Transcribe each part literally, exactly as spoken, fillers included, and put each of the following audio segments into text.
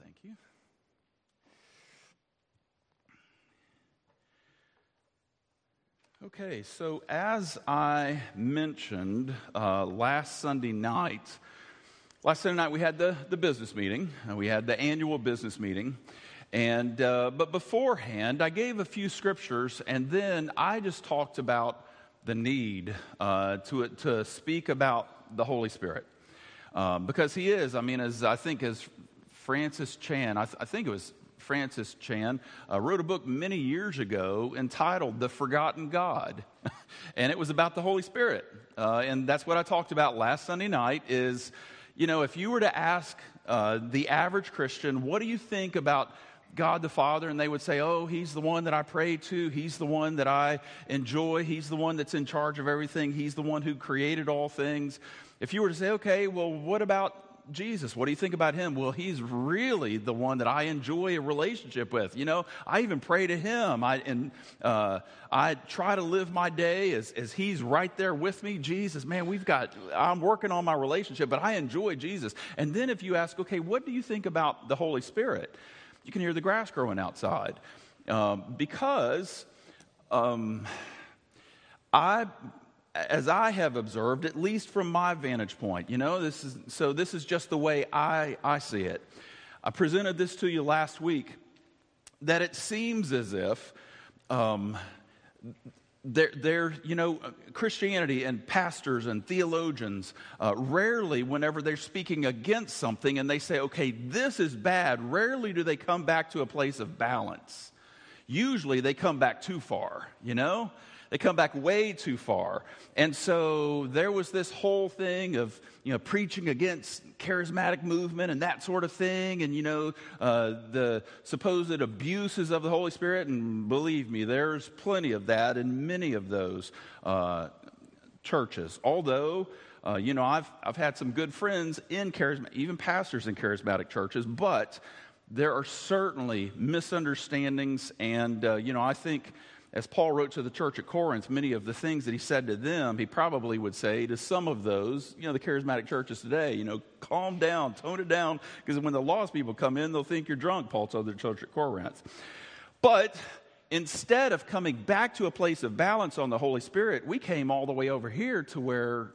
Thank you. Okay, so as I mentioned uh, last Sunday night, last Sunday night we had the, the business meeting. Uh, we had the annual business meeting. And uh, but beforehand, I gave a few scriptures, and then I just talked about the need uh, to to speak about the Holy Spirit. Um, because he is, I mean, as I think as Francis Chan, I, th- I think it was Francis Chan, uh, wrote a book many years ago entitled The Forgotten God. And it was about the Holy Spirit. Uh, and that's what I talked about last Sunday night is, you know, if you were to ask uh, the average Christian, what do you think about God the Father? And they would say, oh, he's the one that I pray to. He's the one that I enjoy. He's the one that's in charge of everything. He's the one who created all things. If you were to say, okay, well, what about Jesus? What do you think about him? Well, he's really the one that I enjoy a relationship with. You know, I even pray to him. I and uh, I try to live my day as, as he's right there with me. Jesus, man, we've got, I'm working on my relationship, but I enjoy Jesus. And then if you ask, okay, what do you think about the Holy Spirit? You can hear the grass growing outside. Um, because um, I... as I have observed, at least from my vantage point, you know, this is so this is just the way I, I see it. I presented this to you last week, that it seems as if um, there, there, you know, Christianity and pastors and theologians uh, rarely, whenever they're speaking against something and they say, okay, this is bad, rarely do they come back to a place of balance. Usually they come back too far, you know? They come back way too far. And so there was this whole thing of, you know, preaching against charismatic movement and that sort of thing. And, you know, uh, the supposed abuses of the Holy Spirit. And believe me, there's plenty of that in many of those uh, churches. Although, uh, you know, I've, I've had some good friends in charismatic, even pastors in charismatic churches. But there are certainly misunderstandings. And, uh, you know, I think, as Paul wrote to the church at Corinth, many of the things that he said to them, he probably would say to some of those, you know, the charismatic churches today, you know, calm down, tone it down, because when the lost people come in, they'll think you're drunk, Paul told the church at Corinth. But instead of coming back to a place of balance on the Holy Spirit, we came all the way over here to where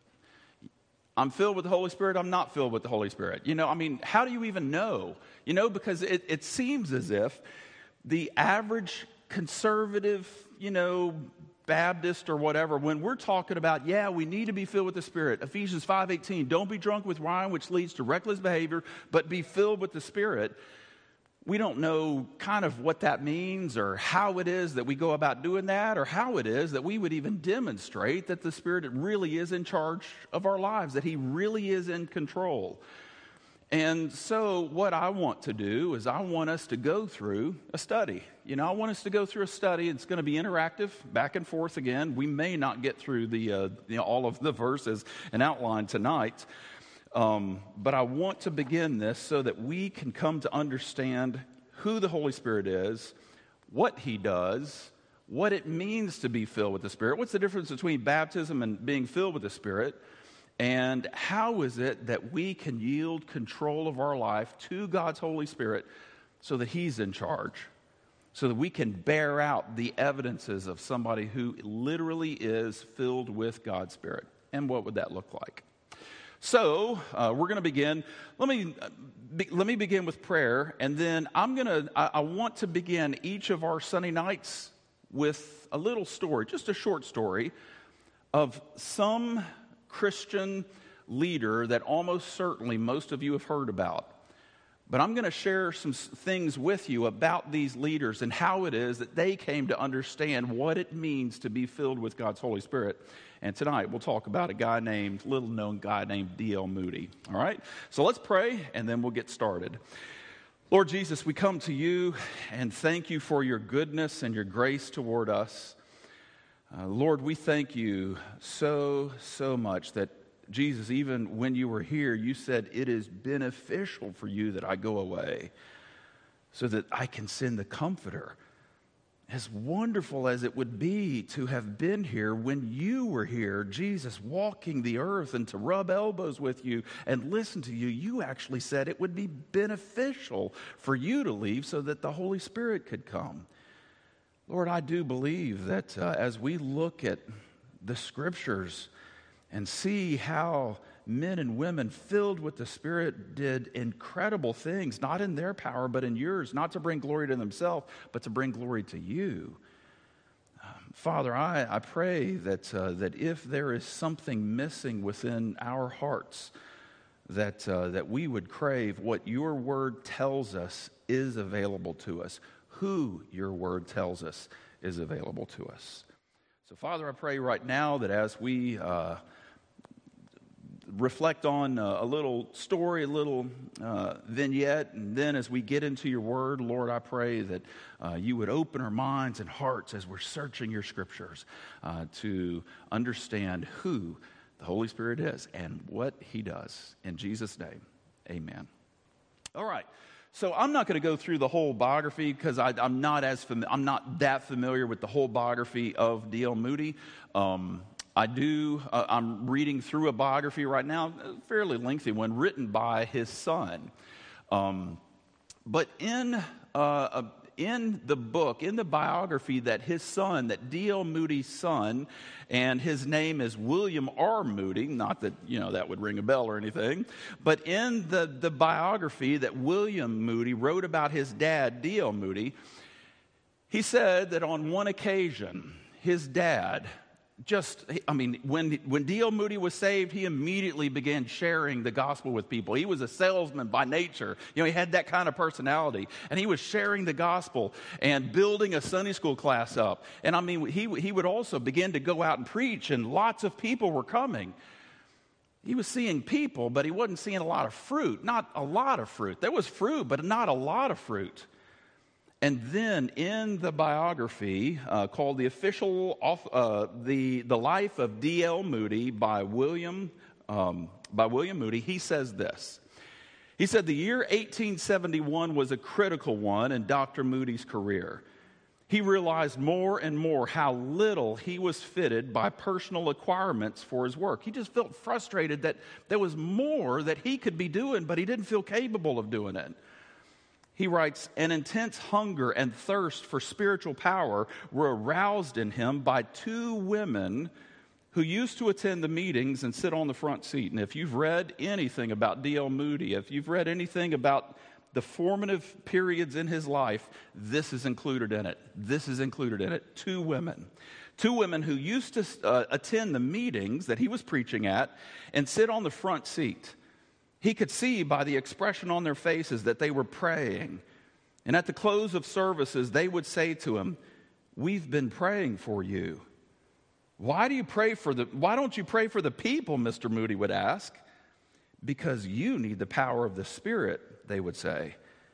I'm filled with the Holy Spirit, I'm not filled with the Holy Spirit. You know, I mean, how do you even know? You know, because it, it seems as if the average conservative, you know, Baptist or whatever, when we're talking about, yeah, we need to be filled with the Spirit. Ephesians five eighteen, don't be drunk with wine, which leads to reckless behavior, but be filled with the Spirit. We don't know kind of what that means or how it is that we go about doing that or how it is that we would even demonstrate that the Spirit really is in charge of our lives, that He really is in control. And so what I want to do is I want us to go through a study. You know, I want us to go through a study. It's going to be interactive, back and forth again. We may not get through the uh, you know, all of the verses and outline tonight. Um, but I want to begin this so that we can come to understand who the Holy Spirit is, what He does, what it means to be filled with the Spirit. What's the difference between baptism and being filled with the Spirit? And how is it that we can yield control of our life to God's Holy Spirit so that He's in charge, so that we can bear out the evidences of somebody who literally is filled with God's Spirit? And what would that look like? So uh, we're going to begin. Let me be, let me begin with prayer, and then I'm going to. I, I want to begin each of our Sunday nights with a little story, just a short story of some Christian leader that almost certainly most of you have heard about. But I'm going to share some things with you about these leaders and how it is that they came to understand what it means to be filled with God's Holy Spirit. And tonight we'll talk about a guy named, little known guy named D L Moody. All right? So let's pray and then we'll get started. Lord Jesus, we come to you and thank you for your goodness and your grace toward us. Uh, Lord, we thank you so, so much that, Jesus, even when you were here, you said it is beneficial for you that I go away so that I can send the Comforter as wonderful as it would be to have been here when you were here, Jesus walking the earth, and to rub elbows with you and listen to you, you actually said it would be beneficial for you to leave so that the Holy Spirit could come. Lord, I do believe that uh, as we look at the Scriptures and see how men and women filled with the Spirit did incredible things, not in their power, but in yours, not to bring glory to themselves, but to bring glory to you. Um, Father, I, I pray that, uh, that if there is something missing within our hearts, that, uh, that we would crave what your word tells us is available to us, who your word tells us is available to us. So, Father, I pray right now that as we uh, reflect on uh, a little story, a little uh, vignette, and then as we get into your word, Lord, I pray that uh, you would open our minds and hearts as we're searching your scriptures uh, to understand who the Holy Spirit is and what he does. In Jesus' name, amen. All right. So I'm not going to go through the whole biography because I'm not as fami- I'm not that familiar with the whole biography of D L Moody. Um, I do, uh, I'm reading through a biography right now, a fairly lengthy one, written by his son. Um, but in, uh, in the book, in the biography that his son, that D L Moody's son, and his name is William R. Moody, not that, you know, that would ring a bell or anything, but in the, the biography that William Moody wrote about his dad, D L Moody, he said that on one occasion, his dad Just, I mean, when when D L Moody was saved, he immediately began sharing the gospel with people. He was a salesman by nature. You know, he had that kind of personality. And he was sharing the gospel and building a Sunday school class up. And I mean, he, he would also begin to go out and preach, and lots of people were coming. He was seeing people, but he wasn't seeing a lot of fruit. Not a lot of fruit. There was fruit, but not a lot of fruit. And then in the biography uh, called The Official, uh, the, the Life of D L Moody by William, um, by William Moody, he says this. He said, the year eighteen seventy-one was a critical one in Doctor Moody's career. He realized more and more how little he was fitted by personal acquirements for his work. He just felt frustrated that there was more that he could be doing, but he didn't feel capable of doing it. He writes, an intense hunger and thirst for spiritual power were aroused in him by two women who used to attend the meetings and sit on the front seat. And if you've read anything about D L Moody, if you've read anything about the formative periods in his life, this is included in it. This is included in it. Two women. Two women who used to uh, attend the meetings that he was preaching at and sit on the front seat. He could see by the expression on their faces that they were praying. And at the close of services, they would say to him, we've been praying for you. Why do you pray for the, why don't you pray for the people, Mister Moody would ask. Because you need the power of the Spirit, they would say.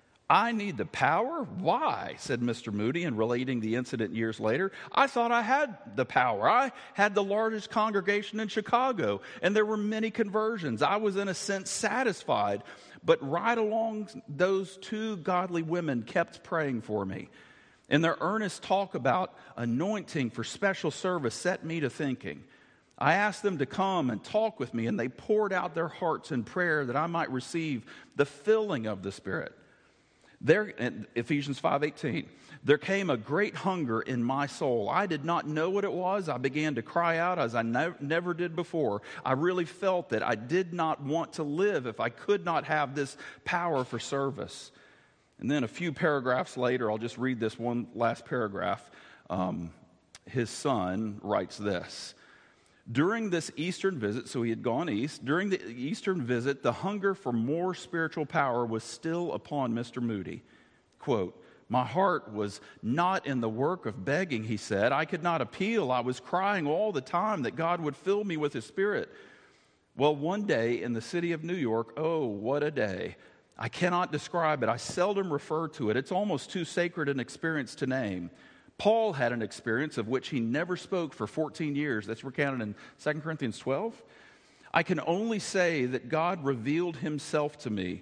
I need the power? Why? Said Mister Moody, in relating the incident years later. I thought I had the power. I had the largest congregation in Chicago, and there were many conversions. I was, in a sense, satisfied. But right along, those two godly women kept praying for me. And their earnest talk about anointing for special service set me to thinking. I asked them to come and talk with me, and they poured out their hearts in prayer that I might receive the filling of the Spirit. There, in Ephesians five eighteen, there came a great hunger in my soul. I did not know what it was. I began to cry out as I ne- never did before. I really felt that I did not want to live if I could not have this power for service. And then a few paragraphs later, I'll just read this one last paragraph. Um, his son writes this. During this Eastern visit, so he had gone east, during the Eastern visit, the hunger for more spiritual power was still upon Mister Moody. Quote, my heart was not in the work of begging, he said. I could not appeal. I was crying all the time that God would fill me with his Spirit. Well, one day in the city of New York, oh, what a day. I cannot describe it. I seldom refer to it. It's almost too sacred an experience to name. Paul had an experience of which he never spoke for fourteen years. That's recounted in Second Corinthians twelve. I can only say that God revealed himself to me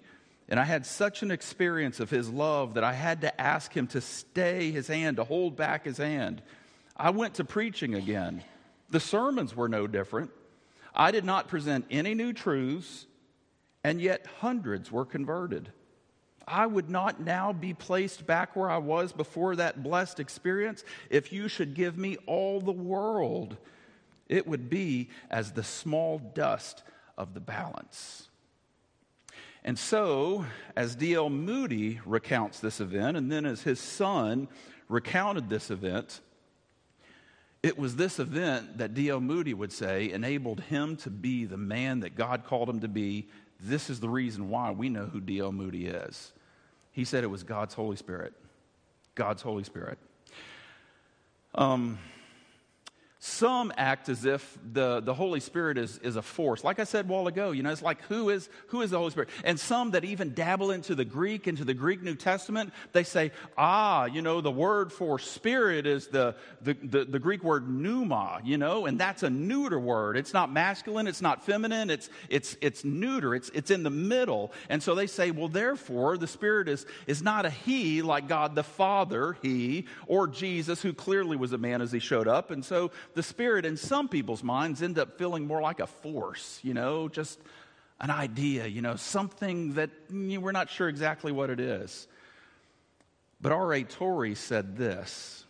And I had such an experience of his love that I had to ask him to stay his hand, to hold back his hand. I went to preaching again. The sermons were no different. I did not present any new truths, and yet hundreds were converted. I would not now be placed back where I was before that blessed experience. If you should give me all the world, it would be as the small dust of the balance. And so, as D L Moody recounts this event, and then as his son recounted this event, it was this event that D L Moody would say enabled him to be the man that God called him to be. This is the reason why we know who D L Moody is. He said it was God's Holy Spirit. God's Holy Spirit. Um... Some act as if the, the Holy Spirit is, is a force. Like I said a while ago, you know, it's like, who is who is the Holy Spirit? And some that even dabble into the Greek, into the Greek New Testament, they say, ah, you know, the word for spirit is the, the, the, the Greek word pneuma, you know, and that's a neuter word. It's not masculine, it's not feminine, it's it's it's neuter, it's it's in the middle. And so they say, well, therefore, the Spirit is, is not a he like God the Father, he, or Jesus, who clearly was a man as he showed up. And so the Spirit in some people's minds end up feeling more like a force, you know, just an idea, you know, something that you know, we're not sure exactly what it is. But R A Torrey said this.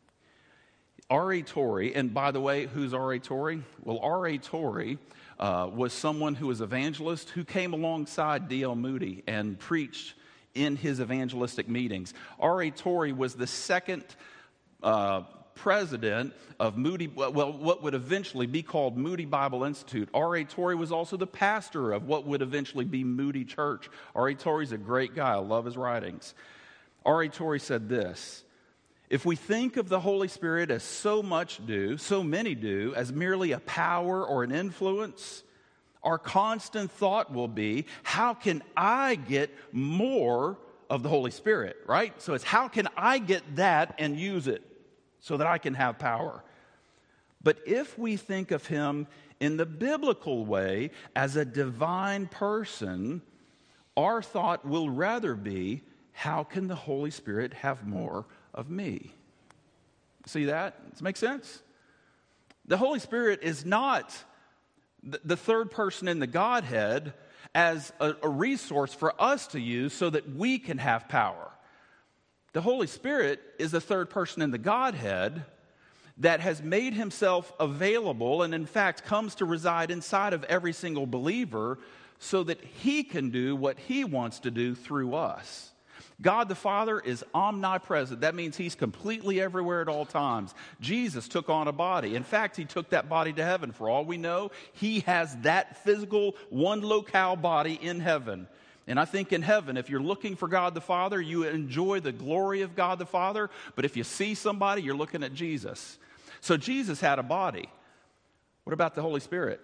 R A Torrey, and by the way, who's R A Torrey? Well, R A Torrey uh, was someone who was evangelist who came alongside D L Moody and preached in his evangelistic meetings. R A Torrey was the second uh president of Moody, well, what would eventually be called Moody Bible Institute. R A Torrey was also the pastor of what would eventually be Moody Church. R A Torrey's a great guy. I love his writings. R A Torrey said this: if we think of the Holy Spirit as so much do, so many do, as merely a power or an influence, our constant thought will be, how can I get more of the Holy Spirit, right? So it's how can I get that and use it so that I can have power. But if we think of him in the biblical way as a divine person, our thought will rather be, how can the Holy Spirit have more of me? See that? Does it make sense? The Holy Spirit is not the third person in the Godhead as a, a resource for us to use so that we can have power. The Holy Spirit is the third person in the Godhead that has made himself available and in fact comes to reside inside of every single believer so that he can do what he wants to do through us. God the Father is omnipresent. That means he's completely everywhere at all times. Jesus took on a body. In fact, he took that body to heaven. For all we know, he has that physical one locale body in heaven. And I think in heaven, if you're looking for God the Father, you enjoy the glory of God the Father. But if you see somebody, you're looking at Jesus. So Jesus had a body. What about the Holy Spirit?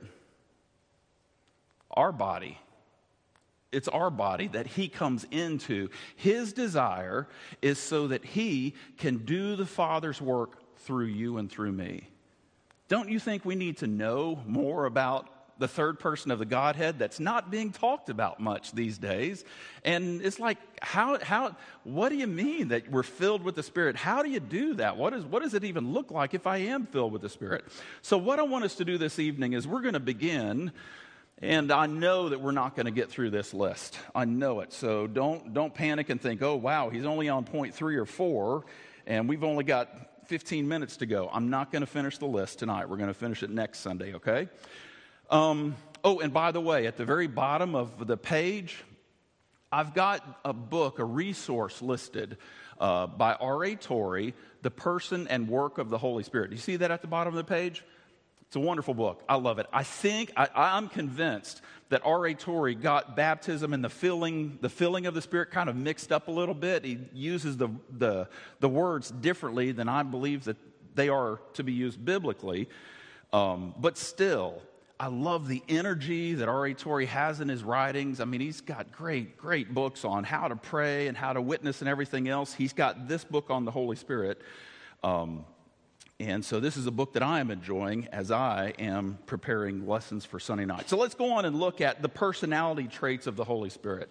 Our body. It's our body that he comes into. His desire is so that he can do the Father's work through you and through me. Don't you think we need to know more about the third person of the Godhead that's not being talked about much these days? And it's like, how, how, what do you mean that we're filled with the Spirit? How do you do that? What, is, what does it even look like if I am filled with the Spirit? So what I want us to do this evening is we're going to begin, and I know that we're not going to get through this list. I know it. So don't, don't panic and think, oh, wow, he's only on point three or four, and we've only got fifteen minutes to go. I'm not going to finish the list tonight. We're going to finish it next Sunday, okay? Um, oh, and by the way, at the very bottom of the page, I've got a book, a resource listed uh, by R A Torrey, The Person and Work of the Holy Spirit. Do you see that at the bottom of the page? It's a wonderful book. I love it. I think, I, I'm convinced that R A Torrey got baptism and the filling, the filling of the Spirit kind of mixed up a little bit. He uses the, the, the words differently than I believe that they are to be used biblically. Um, but still, I love the energy that R A Torrey has in his writings. I mean, he's got great, great books on how to pray and how to witness and everything else. He's got this book on the Holy Spirit. Um, and so this is a book that I am enjoying as I am preparing lessons for Sunday night. So let's go on and look at the personality traits of the Holy Spirit.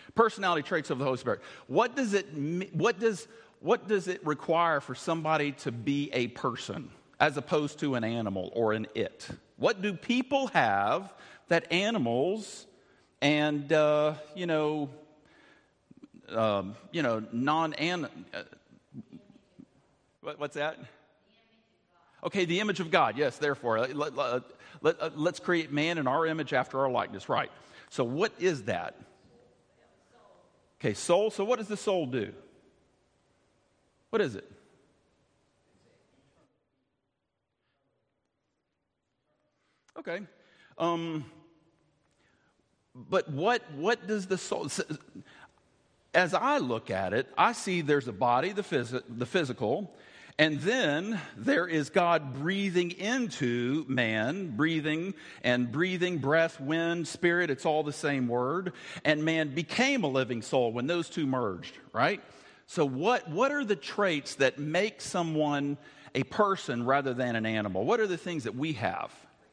Personality traits of the Holy Spirit. What does it what does what does it require for somebody to be a person as opposed to an animal or an it? What do people have that animals and uh, you know um, you know non-an uh, what, what's that? Okay, the image of God. Yes, therefore, let, let, let, uh, let's create man in our image after our likeness. Right. So what is that? Okay, soul. So what does the soul do? What is it? Okay. Um, but what what does the soul... As I look at it, I see there's a body, the, phys- the physical, and then there is God breathing into man, breathing and breathing, breath, wind, spirit, it's all the same word. And man became a living soul when those two merged, right? So what, what are the traits that make someone a person rather than an animal? What are the things that we have?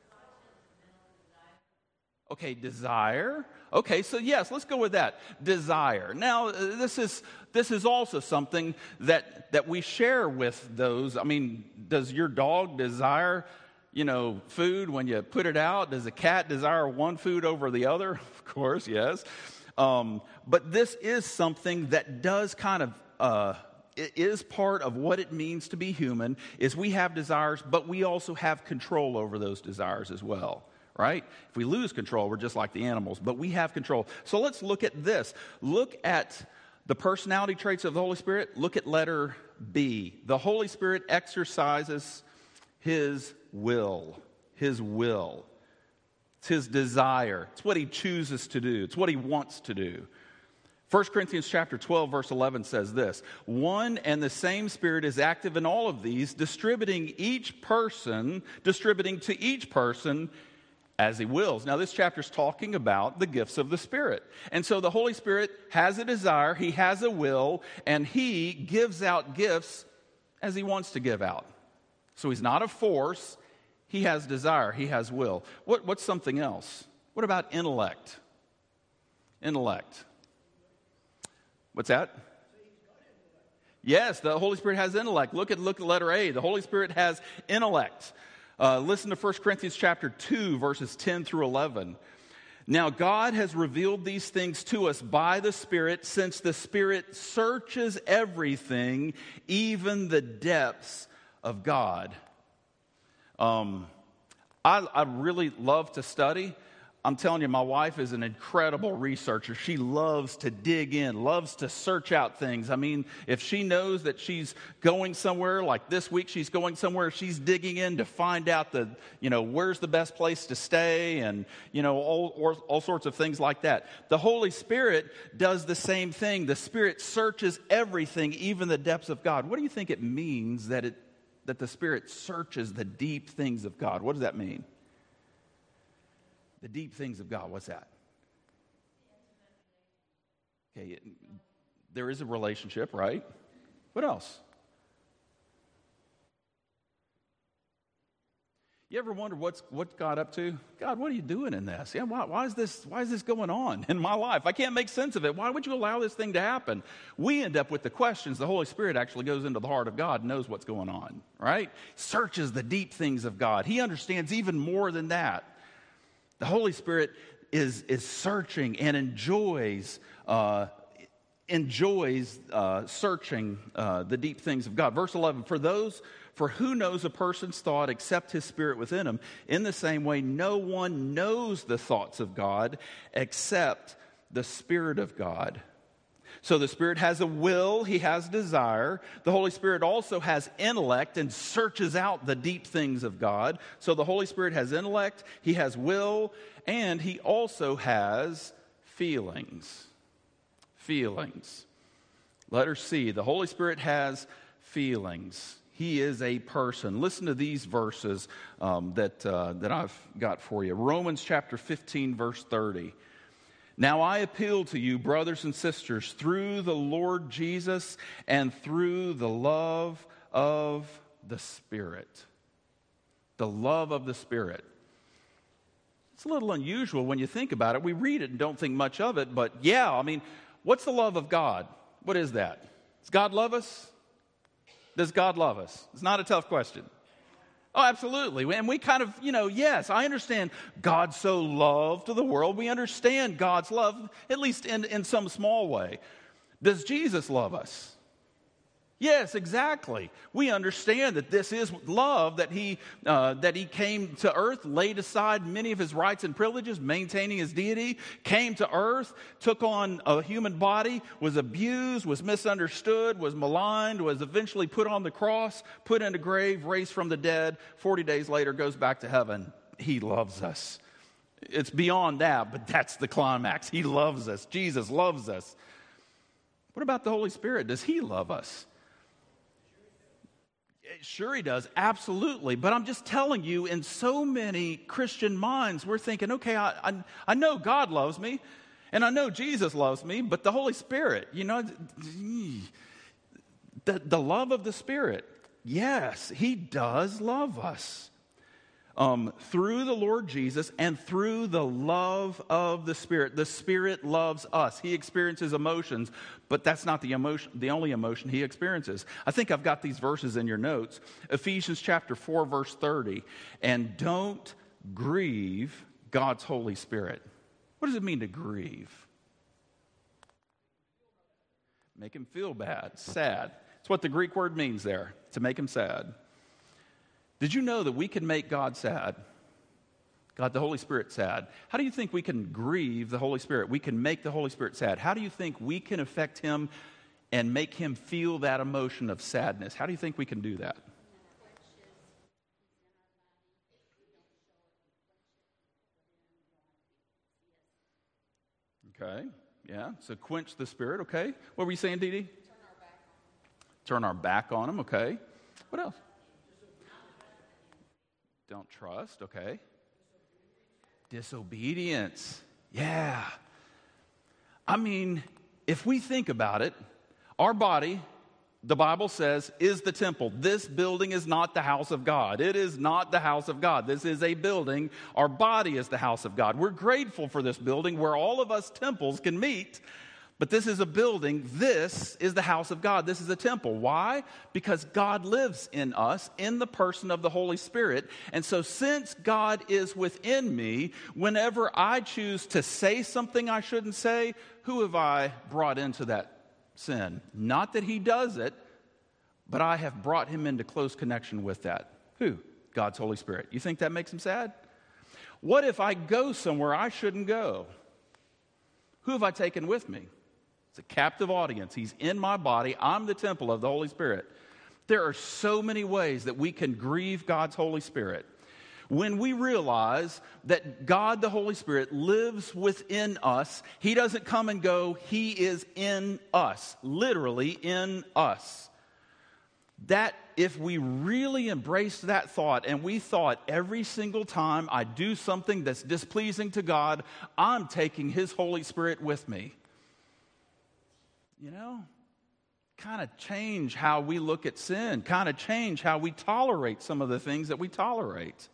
Okay, desire. Okay, so yes, let's go with that. Desire. Now, uh, this is this is also something that that we share with those. I mean, does your dog desire, you know, food when you put it out? Does a cat desire one food over the other? Of course, yes. Um, but this is something that does kind of uh, it is part of what it means to be human. Is we have desires, but we also have control over those desires as well. Right? If we lose control, we're just like the animals, but we have control. So let's look at this. Look at the personality traits of the Holy Spirit. Look at letter B. The Holy Spirit exercises His will. His will. It's His desire. It's what He chooses to do. It's what He wants to do. First Corinthians chapter twelve, verse eleven says this: one and the same Spirit is active in all of these, distributing each person, distributing to each person as He wills. Now, this chapter is talking about the gifts of the Spirit. And so the Holy Spirit has a desire, He has a will, and He gives out gifts as He wants to give out. So He's not a force. He has desire. He has will. What, what's something else? What about intellect? Intellect. What's that? Yes, the Holy Spirit has intellect. Look at, look at letter A. The Holy Spirit has intellect. Uh, listen to First Corinthians chapter two, verses ten through eleven. Now God has revealed these things to us by the Spirit, since the Spirit searches everything, even the depths of God. Um, I, I really love to study. I'm telling you, my wife is an incredible researcher. She loves to dig in, loves to search out things. I mean, if she knows that she's going somewhere, like this week she's going somewhere, she's digging in to find out the, you know, where's the best place to stay and, you know, all, all, all sorts of things like that. The Holy Spirit does the same thing. The Spirit searches everything, even the depths of God. What do you think it means that it that the Spirit searches the deep things of God? What does that mean? The deep things of God, what's that? Okay, there is a relationship, right? What else? You ever wonder what's what God up to? God, what are you doing in this? Yeah, why, why is this? Why is this going on in my life? I can't make sense of it. Why would you allow this thing to happen? We end up with the questions. The Holy Spirit actually goes into the heart of God and knows what's going on, right? Searches the deep things of God. He understands even more than that. The Holy Spirit is, is searching and enjoys uh, enjoys uh, searching uh, the deep things of God. Verse eleven, for those, for who knows a person's thought except his spirit within him? In the same way, no one knows the thoughts of God except the Spirit of God. So the Spirit has a will, He has desire. The Holy Spirit also has intellect and searches out the deep things of God. So the Holy Spirit has intellect, He has will, and He also has feelings. Feelings. Letter C, the Holy Spirit has feelings. He is a person. Listen to these verses um, that, uh, that I've got for you. Romans chapter fifteen, verse thirty. Now I appeal to you, brothers and sisters, through the Lord Jesus and through the love of the Spirit. The love of the Spirit. It's a little unusual when you think about it. We read it and don't think much of it, but yeah, I mean, what's the love of God? What is that? Does God love us? Does God love us? It's not a tough question. Oh, absolutely. And we kind of, you know, yes, I understand God so loved the world. We understand God's love, at least in, in some small way. Does Jesus love us? Yes, exactly. We understand that this is love, that he uh, that he came to earth, laid aside many of his rights and privileges, maintaining his deity, came to earth, took on a human body, was abused, was misunderstood, was maligned, was eventually put on the cross, put in a grave, raised from the dead, forty days later goes back to heaven. He loves us. It's beyond that, but that's the climax. He loves us. Jesus loves us. What about the Holy Spirit? Does he love us? Sure he does, absolutely. But I'm just telling you, in so many Christian minds, we're thinking, okay, I, I, I know God loves me, and I know Jesus loves me, but the Holy Spirit, you know, the, the love of the Spirit, yes, he does love us. Um, through the Lord Jesus and through the love of the Spirit. The Spirit loves us. He experiences emotions, but that's not the emotion, the only emotion he experiences. I think I've got these verses in your notes. Ephesians chapter four, verse thirty. And don't grieve God's Holy Spirit. What does it mean to grieve? Make him feel bad, sad. That's what the Greek word means there, to make him sad. Did you know that we can make God sad? God, the Holy Spirit, sad. How do you think we can grieve the Holy Spirit? We can make the Holy Spirit sad. How do you think we can affect him and make him feel that emotion of sadness? How do you think we can do that? Okay, yeah, so quench the Spirit, okay. What were you saying, Dee Dee? Turn our back on him, okay. What else? Don't trust, okay. Disobedience, yeah. I mean, if we think about it, our body, the Bible says, is the temple. This building is not the house of God. It is not the house of God. This is a building. Our body is the house of God. We're grateful for this building where all of us temples can meet. But this is a building. This is the house of God. This is a temple. Why? Because God lives in us in the person of the Holy Spirit. And so since God is within me, whenever I choose to say something I shouldn't say, who have I brought into that sin? Not that he does it, but I have brought him into close connection with that. Who? God's Holy Spirit. You think that makes him sad? What if I go somewhere I shouldn't go? Who have I taken with me? It's a captive audience. He's in my body. I'm the temple of the Holy Spirit. There are so many ways that we can grieve God's Holy Spirit. When we realize that God, the Holy Spirit, lives within us, he doesn't come and go. He is in us, literally in us. That if we really embraced that thought and we thought every single time I do something that's displeasing to God, I'm taking his Holy Spirit with me. You know, kind of change how we look at sin, kind of change how we tolerate some of the things that we tolerate.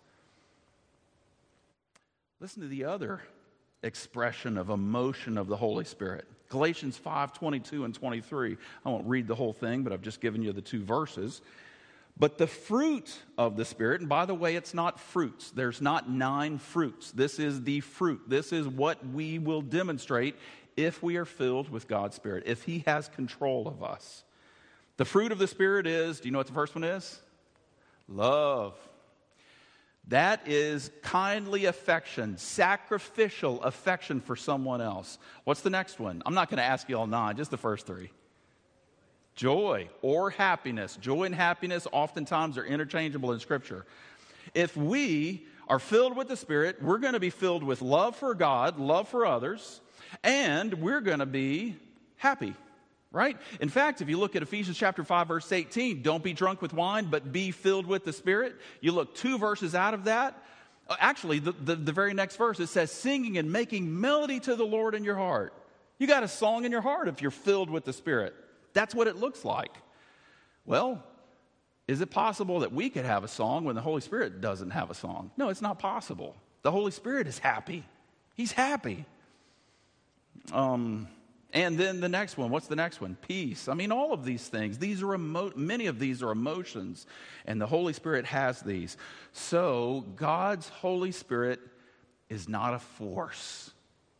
Listen to the other expression of emotion of the Holy Spirit. Galatians five, twenty-two and twenty-three. I won't read the whole thing, but I've just given you the two verses. But the fruit of the Spirit, and by the way, it's not fruits. There's not nine fruits. This is the fruit. This is what we will demonstrate if we are filled with God's Spirit, if he has control of us. The fruit of the Spirit is, do you know what the first one is? Love. That is kindly affection, sacrificial affection for someone else. What's the next one? I'm not going to ask you all nine, just the first three. Joy or happiness. Joy and happiness oftentimes are interchangeable in Scripture. If we are filled with the Spirit, we're going to be filled with love for God, love for others, and we're going to be happy, right? In fact, if you look at Ephesians chapter five, verse eighteen, don't be drunk with wine, but be filled with the Spirit. You look two verses out of that. Actually, the, the, the very next verse, it says, singing and making melody to the Lord in your heart. You got a song in your heart if you're filled with the Spirit. That's what it looks like. Well, is it possible that we could have a song when the Holy Spirit doesn't have a song? No, it's not possible. The Holy Spirit is happy. He's happy. Um, and then the next one, what's the next one? Peace. I mean, all of these things, these are emo- many of these are emotions, and the Holy Spirit has these. So God's Holy Spirit is not a force.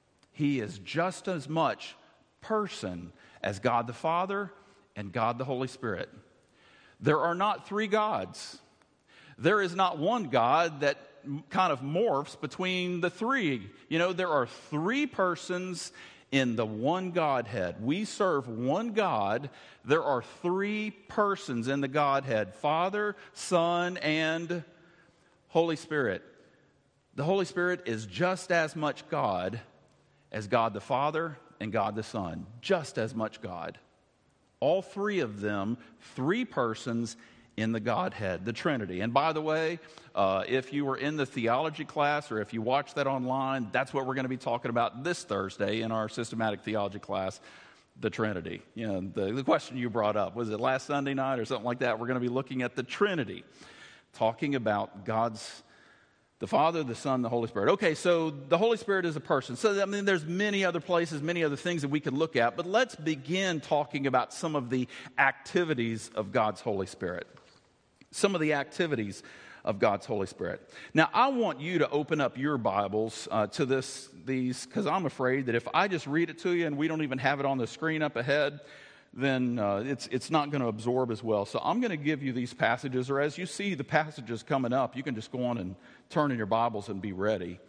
He is just as much person as God the Father and God the Holy Spirit. There are not three gods. There is not one God that kind of morphs between the three. You know, there are three persons in the one Godhead. We serve one God. There are three persons in the Godhead: Father, Son, and Holy Spirit. The Holy Spirit is just as much God as God the Father and God the Son. Just as much God. All three of them, three persons in the Godhead, the Trinity. And by the way, uh, if you were in the theology class or if you watch that online, that's what we're going to be talking about this Thursday in our systematic theology class, the Trinity. You know, the, the question you brought up, was it last Sunday night or something like that? We're going to be looking at the Trinity, talking about God's, the Father, the Son, the Holy Spirit. Okay, so the Holy Spirit is a person. So, I mean, there's many other places, many other things that we could look at, but let's begin talking about some of the activities of God's Holy Spirit. Some of the activities of God's Holy Spirit. Now, I want you to open up your Bibles uh, to this, these, because I'm afraid that if I just read it to you and we don't even have it on the screen up ahead, then uh, it's it's not going to absorb as well. So I'm going to give you these passages, or as you see the passages coming up, you can just go on and turn in your Bibles and be ready.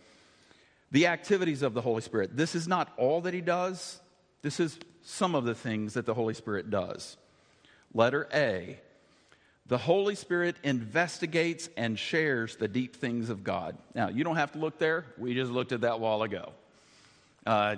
The activities of the Holy Spirit. This is not all that He does. This is some of the things that the Holy Spirit does. Letter A. The Holy Spirit investigates and shares the deep things of God. Now, you don't have to look there. We just looked at that a while ago. Uh,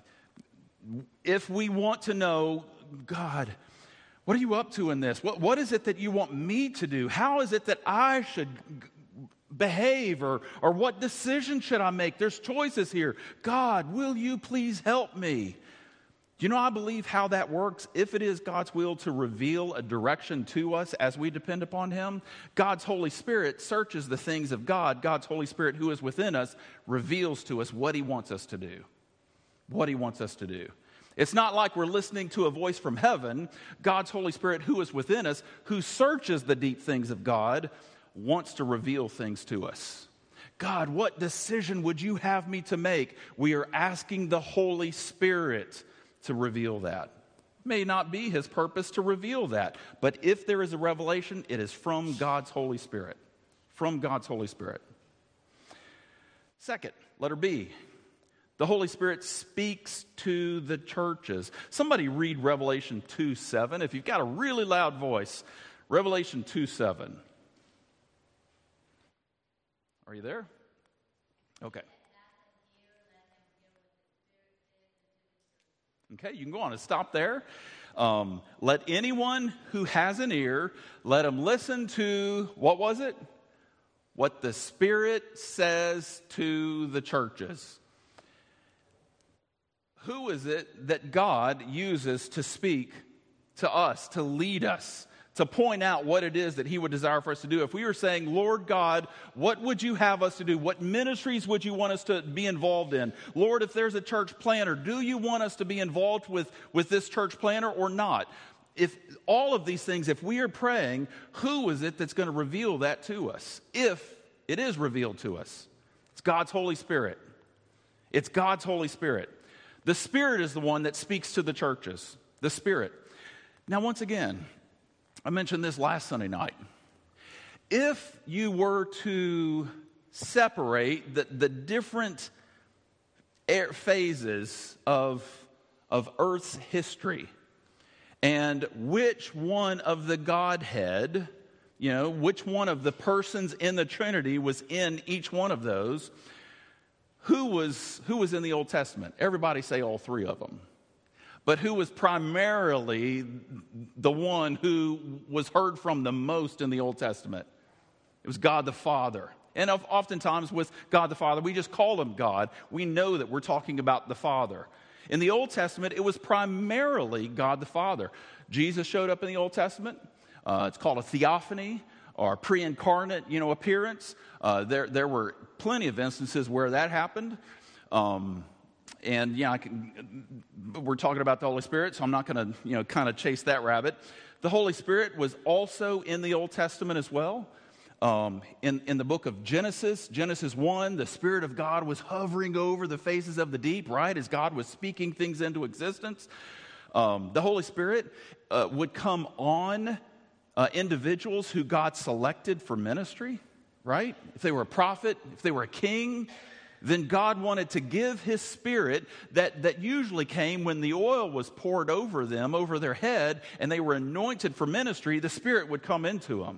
if we want to know, God, what are you up to in this? What, what is it that you want me to do? How is it that I should behave? Or, or what decision should I make? There's choices here. God, will you please help me? Do you know, I believe how that works? If it is God's will to reveal a direction to us as we depend upon Him, God's Holy Spirit searches the things of God. God's Holy Spirit who is within us reveals to us what He wants us to do. What He wants us to do. It's not like we're listening to a voice from heaven. God's Holy Spirit who is within us, who searches the deep things of God, wants to reveal things to us. God, what decision would you have me to make? We are asking the Holy Spirit to reveal that. May not be His purpose to reveal that, but if there is a revelation, it is from God's Holy Spirit. From God's Holy Spirit. Second, letter B. The Holy Spirit speaks to the churches. Somebody read Revelation two seven. If you've got a really loud voice, Revelation two seven. Are you there? Okay. Okay, you can go on and stop there. Um, let anyone who has an ear, let him listen to, what was it? What the Spirit says to the churches. Who is it that God uses to speak to us, to lead us, to point out what it is that He would desire for us to do? If we were saying, Lord God, what would you have us to do? What ministries would you want us to be involved in? Lord, if there's a church planner, do you want us to be involved with, with this church planner or not? If all of these things, if we are praying, who is it that's going to reveal that to us? If it is revealed to us, it's God's Holy Spirit. It's God's Holy Spirit. The Spirit is the one that speaks to the churches. The Spirit. Now, once again, I mentioned this last Sunday night. If you were to separate the, the different air phases of, of Earth's history and which one of the Godhead, you know, which one of the persons in the Trinity was in each one of those, who was, who was in the Old Testament? Everybody say all three of them. But who was primarily the one who was heard from the most in the Old Testament? It was God the Father. And oftentimes with God the Father, we just call Him God. We know that we're talking about the Father. In the Old Testament, it was primarily God the Father. Jesus showed up in the Old Testament. Uh, it's called a theophany. or pre-incarnate, you know, appearance. Uh, there, there were plenty of instances where that happened. Um, and, yeah, I can, we're talking about the Holy Spirit, so I'm not going to, you know, kind of chase that rabbit. The Holy Spirit was also in the Old Testament as well. Um, in, in the book of Genesis, Genesis one, the Spirit of God was hovering over the faces of the deep, right, as God was speaking things into existence. Um, the Holy Spirit uh, would come on uh, individuals who God selected for ministry, right? If they were a prophet, if they were a king, then God wanted to give His Spirit that, that usually came when the oil was poured over them, over their head, and they were anointed for ministry. The Spirit would come into them.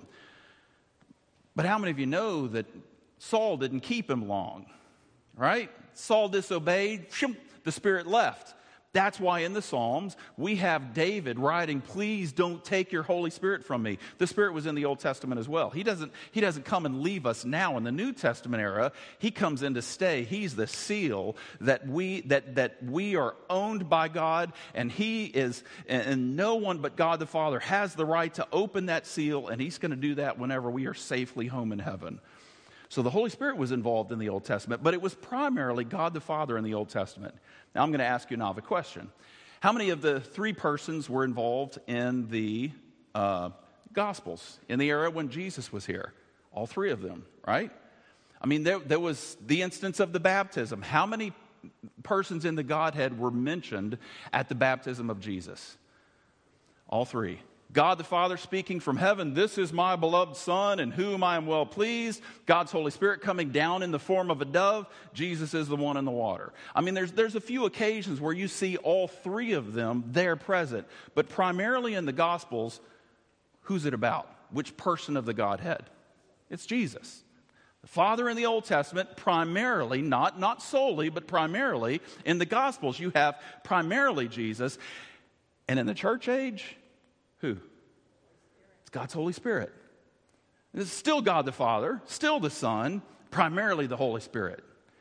But how many of you know that Saul didn't keep him long, right? Saul disobeyed, the Spirit left. That's why in the Psalms we have David writing, "Please don't take your Holy Spirit from me." The Spirit was in the Old Testament as well. He doesn't, he doesn't come and leave us now in the New Testament era. He comes in to stay. He's the seal that we that that we are owned by God, and He is, and no one but God the Father has the right to open that seal, and He's going to do that whenever we are safely home in heaven. So the Holy Spirit was involved in the Old Testament, but it was primarily God the Father in the Old Testament. Now I'm going to ask you now a question. How many of the three persons were involved in the uh, Gospels in the era when Jesus was here? All three of them, right? I mean, there, there was the instance of the baptism. How many persons in the Godhead were mentioned at the baptism of Jesus? All three. God the Father speaking from heaven, "This is my beloved Son in whom I am well pleased." God's Holy Spirit coming down in the form of a dove. Jesus is the one in the water. I mean, there's, there's a few occasions where you see all three of them there present. But primarily in the Gospels, who's it about? Which person of the Godhead? It's Jesus. The Father in the Old Testament, primarily, not, not solely, but primarily, in the Gospels, you have primarily Jesus. And in the church age, who? It's God's Holy Spirit. It's still God the Father, still the Son, primarily the Holy Spirit.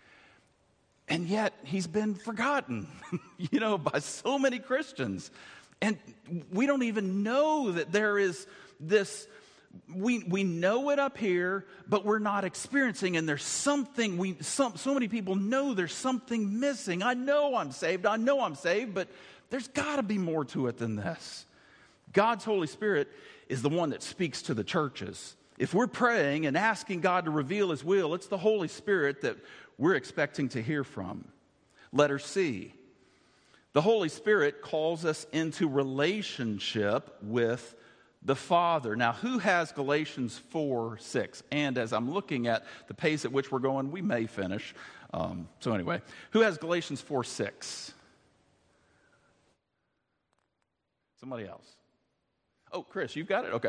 And yet, He's been forgotten, you know, by so many Christians. And we don't even know that there is this, we we know it up here, but we're not experiencing, and there's something, we some, so many people know there's something missing. I know I'm saved, I know I'm saved, but there's got to be more to it than this. God's Holy Spirit is the one that speaks to the churches. If we're praying and asking God to reveal His will, it's the Holy Spirit that we're expecting to hear from. Letter C. The Holy Spirit calls us into relationship with the Father. Now, who has Galatians four six? And as I'm looking at the pace at which we're going, we may finish. Um, so anyway, who has Galatians four six? Somebody else. Oh, Chris, you've got it? Okay.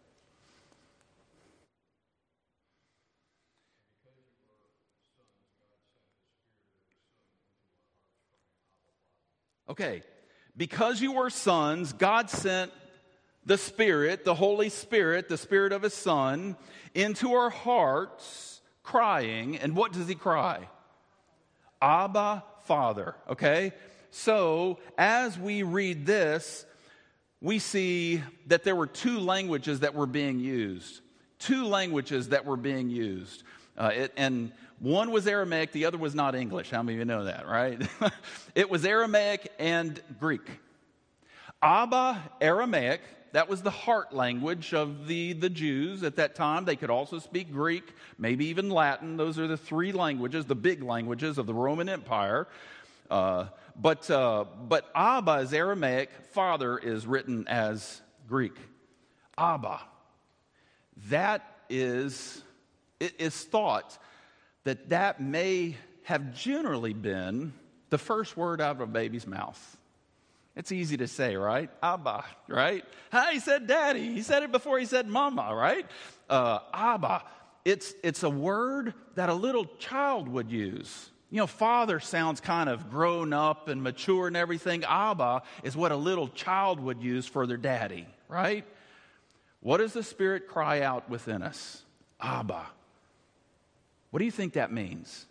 Okay. Because you were sons, God sent the Spirit, the Holy Spirit, the Spirit of His Son, into our hearts, crying. And what does He cry? Abba, Father. Okay? So, as we read this, we see that there were two languages that were being used. Two languages that were being used. Uh, it, and one was Aramaic, the other was not English. How many of you know that, right? It was Aramaic and Greek. Abba, Aramaic, that was the heart language of the, the Jews at that time. They could also speak Greek, maybe even Latin. Those are the three languages, the big languages of the Roman Empire. Uh, but but uh, but Abba is Aramaic, Father is written as Greek. Abba. That is, it is thought that that may have generally been the first word out of a baby's mouth. It's easy to say, right? Abba, right? Hi, he said daddy. He said it before he said mama, right? Uh, Abba. It's, it's a word that a little child would use. You know, father sounds kind of grown up and mature and everything. Abba is what a little child would use for their daddy, right? What does the Spirit cry out within us? Abba. What do you think that means?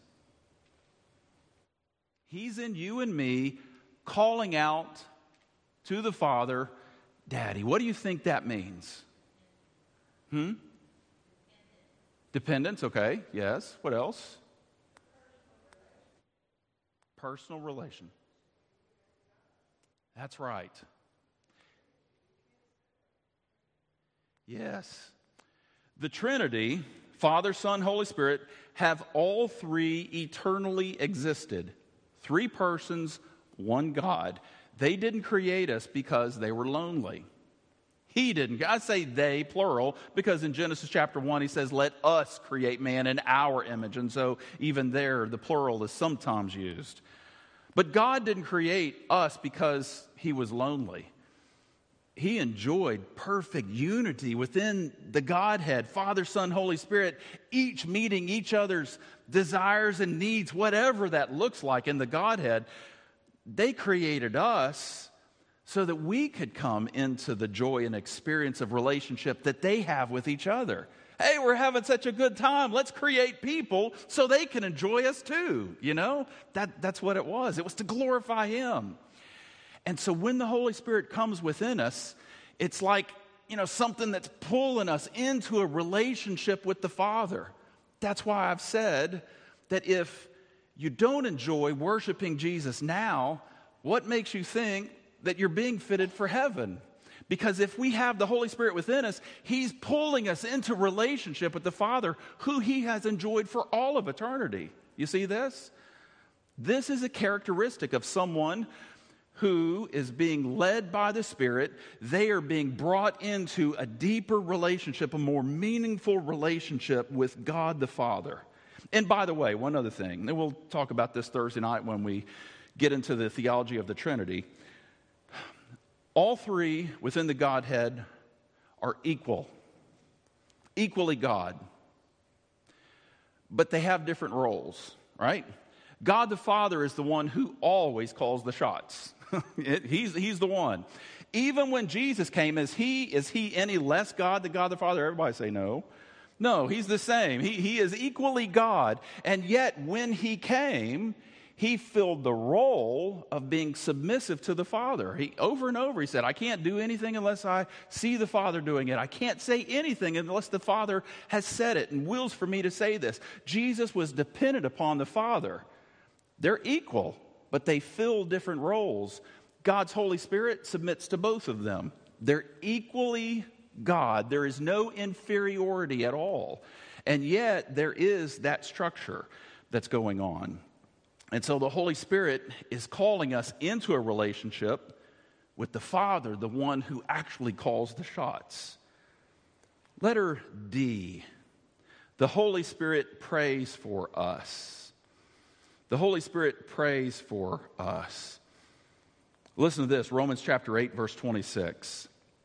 He's in you and me calling out to the Father, Daddy. What do you think that means? Hmm? Dependence, okay, yes. What else? Personal relation. That's right. Yes. The Trinity, Father, Son, Holy Spirit, have all three eternally existed. Three persons, one God. They didn't create us because they were lonely. He didn't. I say they, plural, because in Genesis chapter one, he says, let us create man in our image. And so even there, the plural is sometimes used. But God didn't create us because he was lonely. He enjoyed perfect unity within the Godhead, Father, Son, Holy Spirit, each meeting each other's desires and needs, whatever that looks like in the Godhead. They created us so that we could come into the joy and experience of relationship that they have with each other. Hey, we're having such a good time. Let's create people so they can enjoy us too. You know, that, that's what it was. It was to glorify him. And so when the Holy Spirit comes within us, it's like, you know, something that's pulling us into a relationship with the Father. That's why I've said that if you don't enjoy worshiping Jesus now, what makes you think that you're being fitted for heaven? Because if we have the Holy Spirit within us, he's pulling us into relationship with the Father, who he has enjoyed for all of eternity. You see this? This is a characteristic of someone who is being led by the Spirit. They are being brought into a deeper relationship, a more meaningful relationship with God the Father. And by the way, one other thing, and we'll talk about this Thursday night when we get into the theology of the Trinity. All three within the Godhead are equal, equally God. But they have different roles, right? God the Father is the one who always calls the shots. he's, he's the one. Even when Jesus came, is he, is he any less God than God the Father? Everybody say no. No, he's the same. He, he is equally God. And yet when he came, he filled the role of being submissive to the Father. He, over and over, he said, I can't do anything unless I see the Father doing it. I can't say anything unless the Father has said it and wills for me to say this. Jesus was dependent upon the Father. They're equal, but they fill different roles. God's Holy Spirit submits to both of them. They're equally God. There is no inferiority at all. And yet, there is that structure that's going on. And so the Holy Spirit is calling us into a relationship with the Father, the one who actually calls the shots. Letter D, the Holy Spirit prays for us. The Holy Spirit prays for us. Listen to this, Romans chapter eight, verse twenty-six.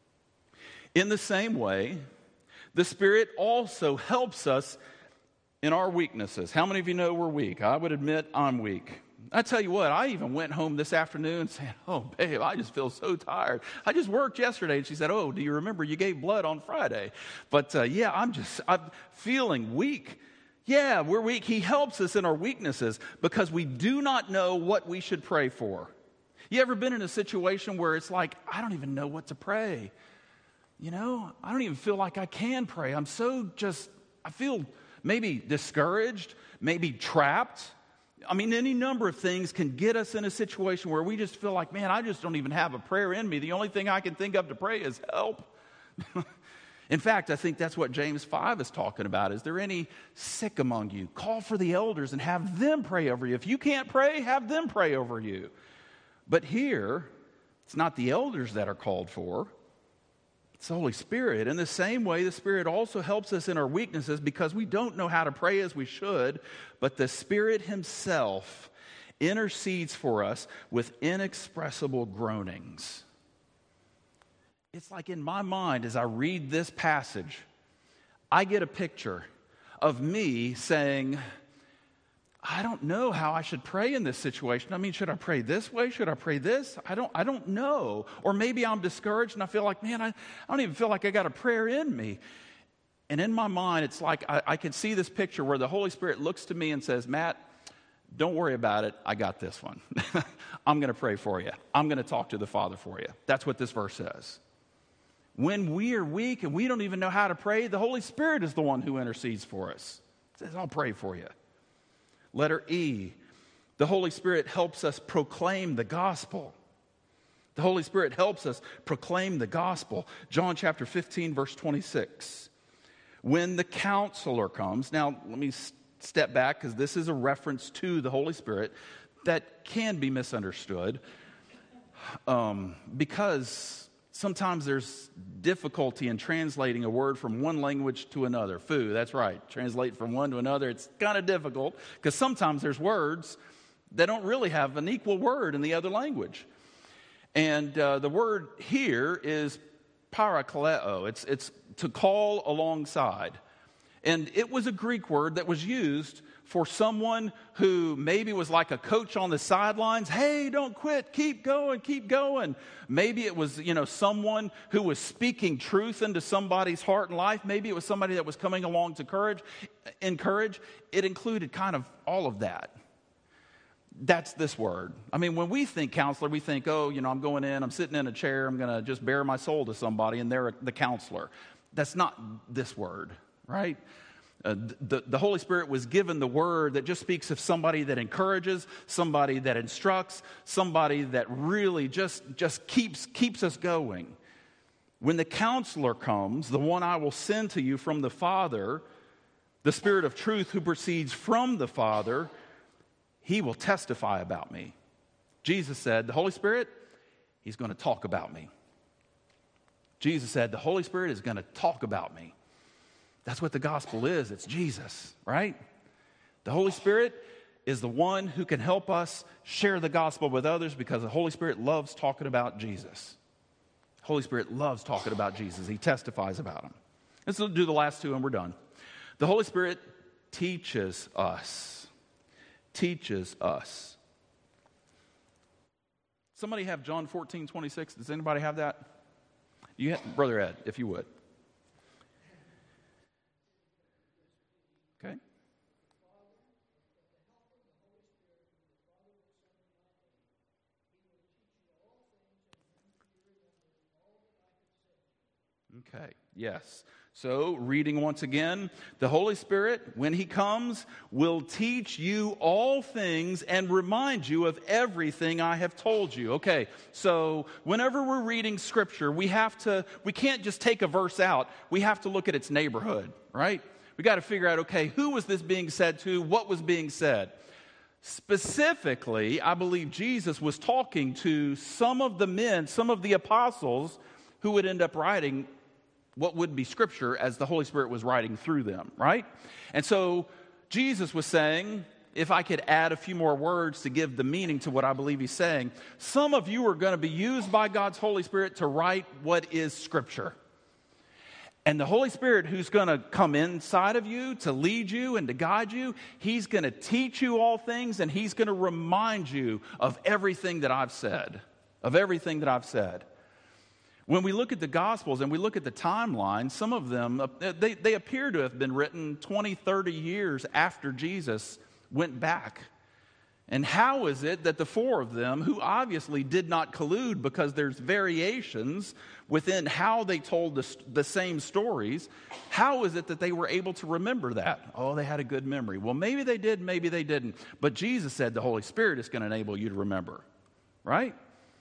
In the same way, the Spirit also helps us in our weaknesses. How many of you know we're weak? I would admit I'm weak. I tell you what, I even went home this afternoon saying, oh, babe, I just feel so tired. I just worked yesterday. And she said, oh, do you remember you gave blood on Friday? But uh, yeah, I'm just, I'm feeling weak. Yeah, we're weak. He helps us in our weaknesses because we do not know what we should pray for. You ever been in a situation where it's like, I don't even know what to pray? You know, I don't even feel like I can pray. I'm so just, I feel maybe discouraged, maybe trapped. I mean, any number of things can get us in a situation where we just feel like, man, I just don't even have a prayer in me. The only thing I can think of to pray is help. In fact, I think that's what James five is talking about. Is there any sick among you? Call for the elders and have them pray over you. If you can't pray, have them pray over you. But here, it's not the elders that are called for. It's the Holy Spirit. In the same way, the Spirit also helps us in our weaknesses because we don't know how to pray as we should, but the Spirit himself intercedes for us with inexpressible groanings. It's like in my mind, as I read this passage, I get a picture of me saying, I don't know how I should pray in this situation. I mean, should I pray this way? Should I pray this? I don't I don't know. Or maybe I'm discouraged and I feel like, man, I, I don't even feel like I got a prayer in me. And in my mind, it's like I, I can see this picture where the Holy Spirit looks to me and says, Matt, don't worry about it. I got this one. I'm going to pray for you. I'm going to talk to the Father for you. That's what this verse says. When we are weak and we don't even know how to pray, the Holy Spirit is the one who intercedes for us. He says, I'll pray for you. Letter E, the Holy Spirit helps us proclaim the gospel. The Holy Spirit helps us proclaim the gospel. John chapter fifteen, verse twenty-six. When the counselor comes, now let me step back because this is a reference to the Holy Spirit that can be misunderstood um, because sometimes there's difficulty in translating a word from one language to another. Foo, that's right. Translate from one to another. It's kind of difficult because sometimes there's words that don't really have an equal word in the other language. And uh, the word here is parakaleo. It's, it's to call alongside. And it was a Greek word that was used for someone who maybe was like a coach on the sidelines. Hey, don't quit. Keep going. Keep going. Maybe it was, you know, someone who was speaking truth into somebody's heart and life. Maybe it was somebody that was coming along to courage, encourage. It included kind of all of that. That's this word. I mean, when we think counselor, we think, oh, you know, I'm going in, I'm sitting in a chair, I'm going to just bare my soul to somebody, and they're the counselor. That's not this word, right? Uh, the, the Holy Spirit was given the word that just speaks of somebody that encourages, somebody that instructs, somebody that really just, just keeps, keeps us going. When the counselor comes, the one I will send to you from the Father, the Spirit of truth who proceeds from the Father, he will testify about me. Jesus said, the Holy Spirit, he's going to talk about me. Jesus said, the Holy Spirit is going to talk about me. That's what the gospel is. It's Jesus, right? The Holy Spirit is the one who can help us share the gospel with others because the Holy Spirit loves talking about Jesus. The Holy Spirit loves talking about Jesus. He testifies about him. Let's do the last two and we're done. The Holy Spirit teaches us. Teaches us. Somebody have John fourteen twenty-six. Does anybody have that? You have, Brother Ed, if you would. Okay. Okay, yes. So, reading once again, the Holy Spirit, when he comes, will teach you all things and remind you of everything I have told you. Okay, so whenever we're reading Scripture, we have to, we can't just take a verse out. We have to look at its neighborhood, right? We got to figure out, okay, who was this being said to? What was being said? Specifically, I believe Jesus was talking to some of the men, some of the apostles who would end up writing what would be Scripture as the Holy Spirit was writing through them, right? And so Jesus was saying, if I could add a few more words to give the meaning to what I believe he's saying, some of you are going to be used by God's Holy Spirit to write what is Scripture. And the Holy Spirit who's going to come inside of you to lead you and to guide you, he's going to teach you all things and he's going to remind you of everything that I've said, of everything that I've said. When we look at the Gospels and we look at the timeline, some of them, they, they appear to have been written twenty, thirty years after Jesus went back. And how is it that the four of them, who obviously did not collude because there's variations within how they told the, the same stories, how is it that they were able to remember that? Oh, they had a good memory. Well, maybe they did, maybe they didn't. But Jesus said the Holy Spirit is going to enable you to remember, right?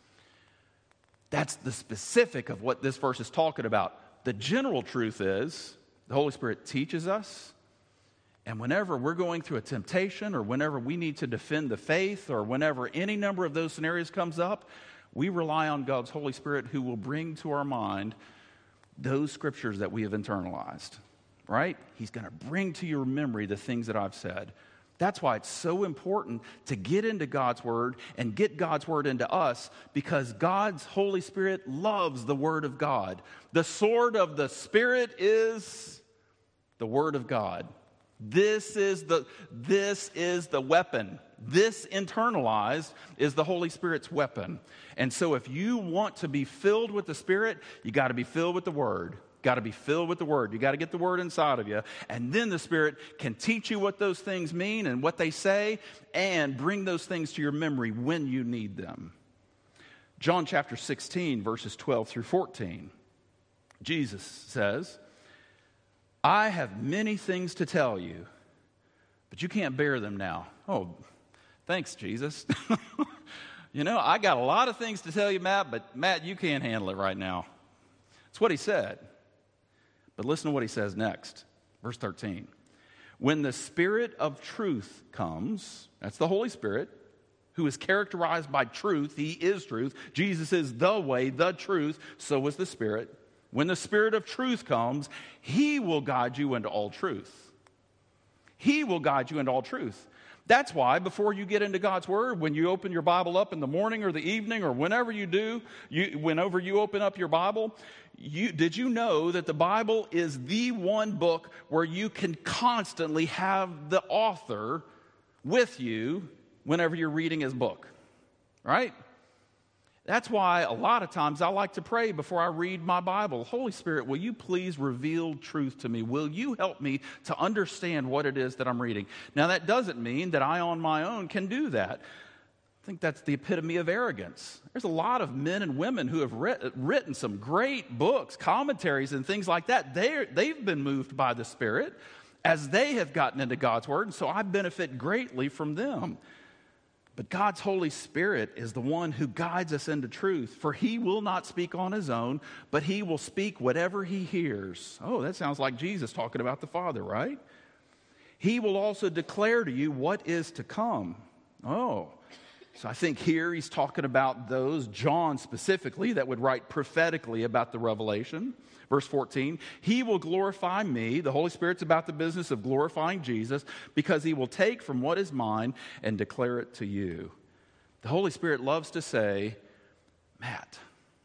That's the specific of what this verse is talking about. The general truth is the Holy Spirit teaches us, and whenever we're going through a temptation or whenever we need to defend the faith or whenever any number of those scenarios comes up, we rely on God's Holy Spirit who will bring to our mind those scriptures that we have internalized, right? He's going to bring to your memory the things that I've said. That's why it's so important to get into God's Word and get God's Word into us, because God's Holy Spirit loves the Word of God. The sword of the Spirit is the Word of God. This is the, this is the weapon. This internalized is the Holy Spirit's weapon. And so if you want to be filled with the Spirit, you got to be filled with the Word. Got to be filled with the Word. You got to get the Word inside of you. And then the Spirit can teach you what those things mean and what they say and bring those things to your memory when you need them. John chapter sixteen, verses twelve through fourteen. Jesus says, I have many things to tell you, but you can't bear them now. Oh, thanks, Jesus. You know, I got a lot of things to tell you, Matt, but Matt, you can't handle it right now. That's what he said. But listen to what he says next. Verse thirteen. When the Spirit of truth comes, that's the Holy Spirit, who is characterized by truth. He is truth. Jesus is the way, the truth. So is the Spirit. When the Spirit of truth comes, he will guide you into all truth. He will guide you into all truth. That's why before you get into God's Word, when you open your Bible up in the morning or the evening or whenever you do, you, whenever you open up your Bible, you, did you know that the Bible is the one book where you can constantly have the author with you whenever you're reading his book, right? That's why a lot of times I like to pray before I read my Bible. Holy Spirit, will you please reveal truth to me? Will you help me to understand what it is that I'm reading? Now, that doesn't mean that I on my own can do that. I think that's the epitome of arrogance. There's a lot of men and women who have writ- written some great books, commentaries, and things like that. They're, they've been moved by the Spirit as they have gotten into God's Word, and so I benefit greatly from them. But God's Holy Spirit is the one who guides us into truth, for he will not speak on his own, but he will speak whatever he hears. Oh, that sounds like Jesus talking about the Father, right? He will also declare to you what is to come. Oh, so I think here he's talking about those, John specifically, that would write prophetically about the revelation. Verse fourteen, he will glorify me. The Holy Spirit's about the business of glorifying Jesus because he will take from what is mine and declare it to you. The Holy Spirit loves to say, Matt,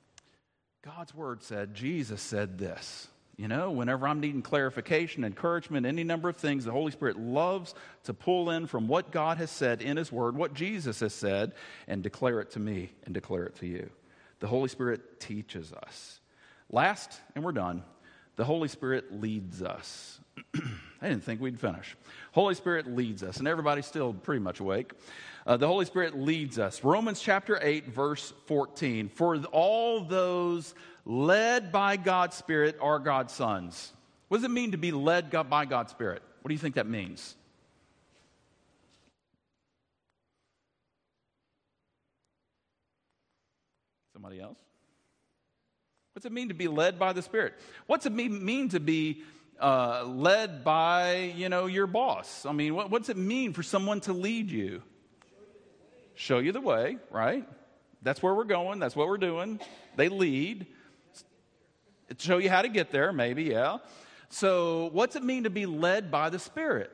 God's Word said, Jesus said this. You know, whenever I'm needing clarification, encouragement, any number of things, the Holy Spirit loves to pull in from what God has said in his Word, what Jesus has said, and declare it to me and declare it to you. The Holy Spirit teaches us. Last, and we're done, the Holy Spirit leads us. I didn't think we'd finish. Holy Spirit leads us, and everybody's still pretty much awake. Uh, the Holy Spirit leads us. Romans chapter eight, verse fourteen. For all those led by God's Spirit are God's sons. What does it mean to be led by God's Spirit? What do you think that means? Somebody else? What's it mean to be led by the Spirit? What's it mean, mean to be uh, led by, you know, your boss? I mean, what, what's it mean for someone to lead you? Show you the way, right? That's where we're going. That's what we're doing. They lead. It show you how to get there, maybe, yeah. So what's it mean to be led by the Spirit?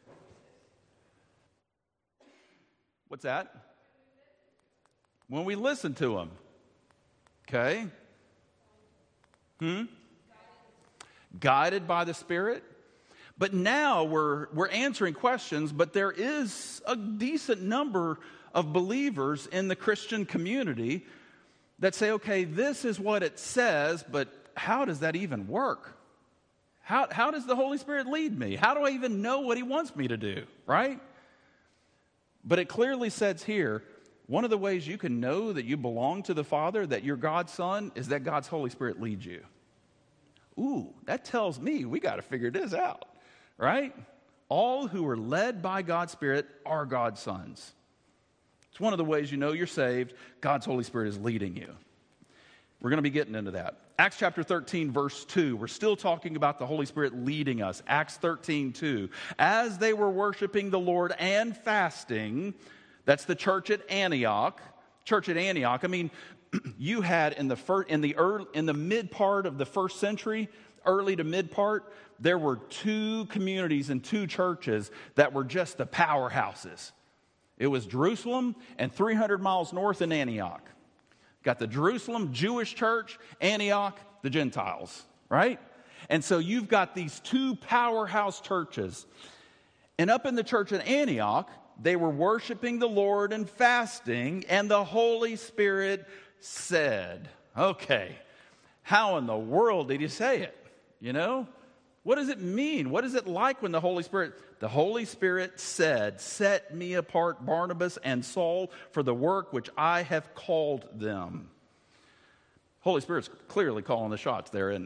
What's that? When we listen to Him. Okay. Hmm? Guided by the Spirit. But now we're we're answering questions, but there is a decent number of believers in the Christian community that say, okay, this is what it says, but how does that even work? How how does the Holy Spirit lead me? How do I even know what He wants me to do, right? But it clearly says here, one of the ways you can know that you belong to the Father, that you're God's son, is that God's Holy Spirit leads you. Ooh, that tells me we got to figure this out, right? All who are led by God's Spirit are God's sons. It's one of the ways you know you're saved. God's Holy Spirit is leading you. We're going to be getting into that. Acts chapter thirteen, verse two. We're still talking about the Holy Spirit leading us. Acts thirteen, two. As they were worshiping the Lord and fasting, that's the church at Antioch. Church at Antioch. I mean, you had in the first, in the early, in the mid part of the first century, early to mid part, there were two communities and two churches that were just the powerhouses. It was Jerusalem and three hundred miles north in Antioch. Got the Jerusalem Jewish church, Antioch, the Gentiles, right? And so you've got these two powerhouse churches. And up in the church at Antioch, they were worshiping the Lord and fasting, and the Holy Spirit said, okay, how in the world did He say it? You know? What does it mean? What is it like when the Holy Spirit, the Holy Spirit said, set me apart, Barnabas and Saul, for the work which I have called them. Holy Spirit's clearly calling the shots there, isn't He?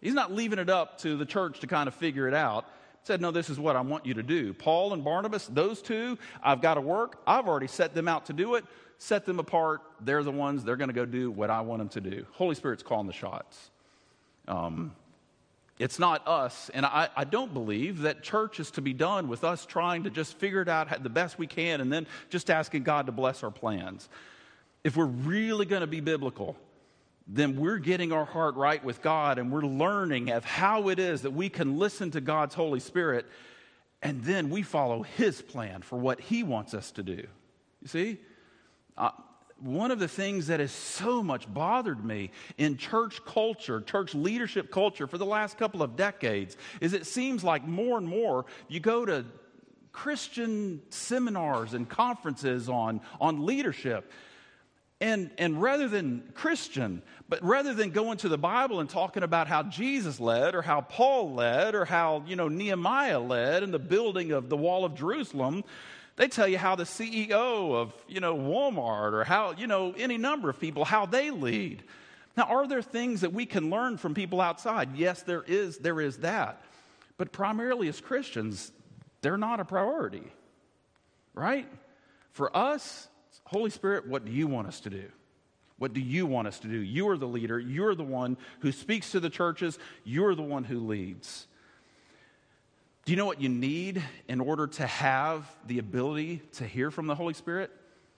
He's not leaving it up to the church to kind of figure it out. He said, no, this is what I want you to do. Paul and Barnabas, those two, I've got to work. I've already set them out to do it. Set them apart. They're the ones, they're going to go do what I want them to do. Holy Spirit's calling the shots. Um, it's not us, and I, I don't believe that church is to be done with us trying to just figure it out the best we can and then just asking God to bless our plans. If we're really going to be biblical, then we're getting our heart right with God, and we're learning of how it is that we can listen to God's Holy Spirit, and then we follow His plan for what He wants us to do. You see? Uh, one of the things that has so much bothered me in church culture, church leadership culture for the last couple of decades is it seems like more and more you go to Christian seminars and conferences on, on leadership. And, and rather than Christian, but rather than going to the Bible and talking about how Jesus led or how Paul led or how, you know, Nehemiah led in the building of the wall of Jerusalem, they tell you how the C E O of, you know, Walmart or how, you know, any number of people, how they lead. Now, are there things that we can learn from people outside? Yes, there is, there is that. But primarily as Christians, they're not a priority, right? For us, Holy Spirit, what do you want us to do? What do you want us to do? You are the leader. You're the one who speaks to the churches. You're the one who leads. Do you know what you need in order to have the ability to hear from the Holy Spirit?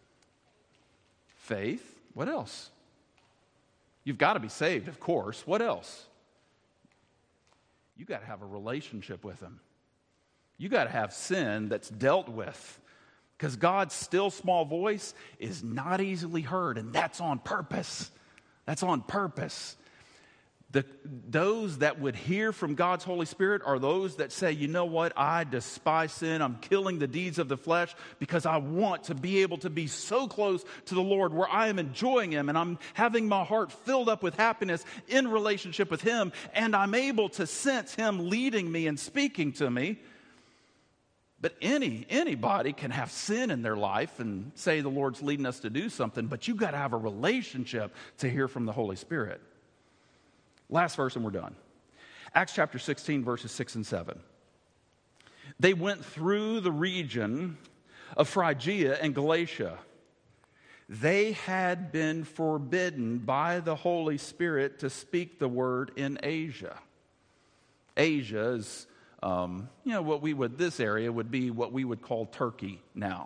Faith. What else? You've got to be saved, of course. What else? You got to have a relationship with Him. You got to have sin that's dealt with. Because God's still small voice is not easily heard, and that's on purpose. That's on purpose. The, those that would hear from God's Holy Spirit are those that say, you know what, I despise sin. I'm killing the deeds of the flesh because I want to be able to be so close to the Lord where I am enjoying Him and I'm having my heart filled up with happiness in relationship with Him, and I'm able to sense Him leading me and speaking to me. But any anybody can have sin in their life and say the Lord's leading us to do something, but you've got to have a relationship to hear from the Holy Spirit. Last verse and we're done. Acts chapter sixteen, verses six and seven. They went through the region of Phrygia and Galatia. They had been forbidden by the Holy Spirit to speak the word in Asia. Asia is, um, you know, what we would, this area would be what we would call Turkey now.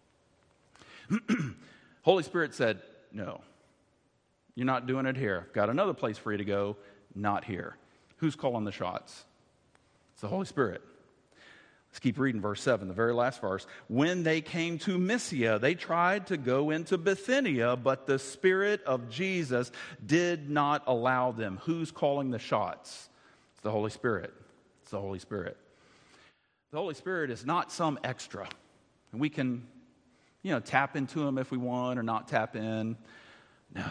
Holy Spirit said, no, you're not doing it here. Got another place for you to go, not here. Who's calling the shots? It's the Holy Spirit. Let's keep reading verse seven, the very last verse. When they came to Mysia, they tried to go into Bithynia, but the Spirit of Jesus did not allow them. Who's calling the shots? It's the Holy Spirit. It's the Holy Spirit. The Holy Spirit is not some extra. And we can, you know, tap into Him if we want or not tap in. No.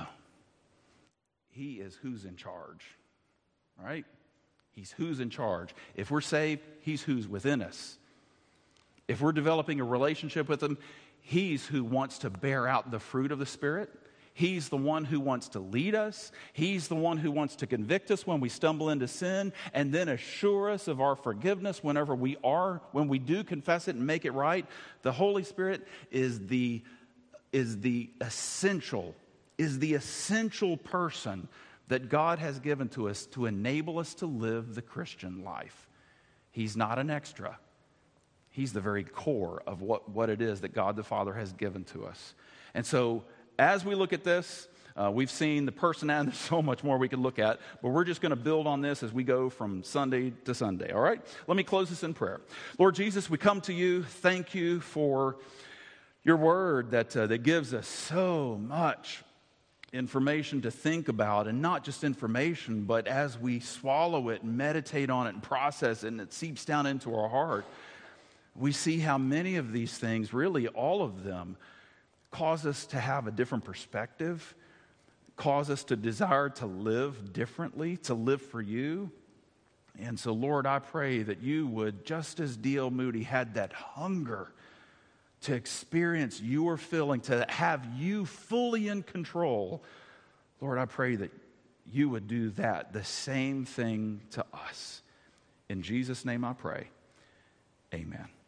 He is who's in charge. All right? He's who's in charge. If we're saved, He's who's within us. If we're developing a relationship with Him, He's who wants to bear out the fruit of the Spirit. He's the one who wants to lead us. He's the one who wants to convict us when we stumble into sin and then assure us of our forgiveness whenever we are, when we do confess it and make it right. The Holy Spirit is the, is the essential, is the essential person that God has given to us to enable us to live the Christian life. He's not an extra. He's the very core of what, what it is that God the Father has given to us. And so as we look at this, uh, we've seen the person, and there's so much more we could look at, but we're just going to build on this as we go from Sunday to Sunday, all right? Let me close this in prayer. Lord Jesus, we come to you. Thank you for your word that, uh, that gives us so much information to think about, and not just information, but as we swallow it and meditate on it and process it and it seeps down into our heart, we see how many of these things, really all of them, cause us to have a different perspective, cause us to desire to live differently, to live for you. And so, Lord, I pray that you would, just as D L Moody had that hunger to experience your filling, to have you fully in control, Lord, I pray that you would do that, the same thing to us. In Jesus' name I pray, amen.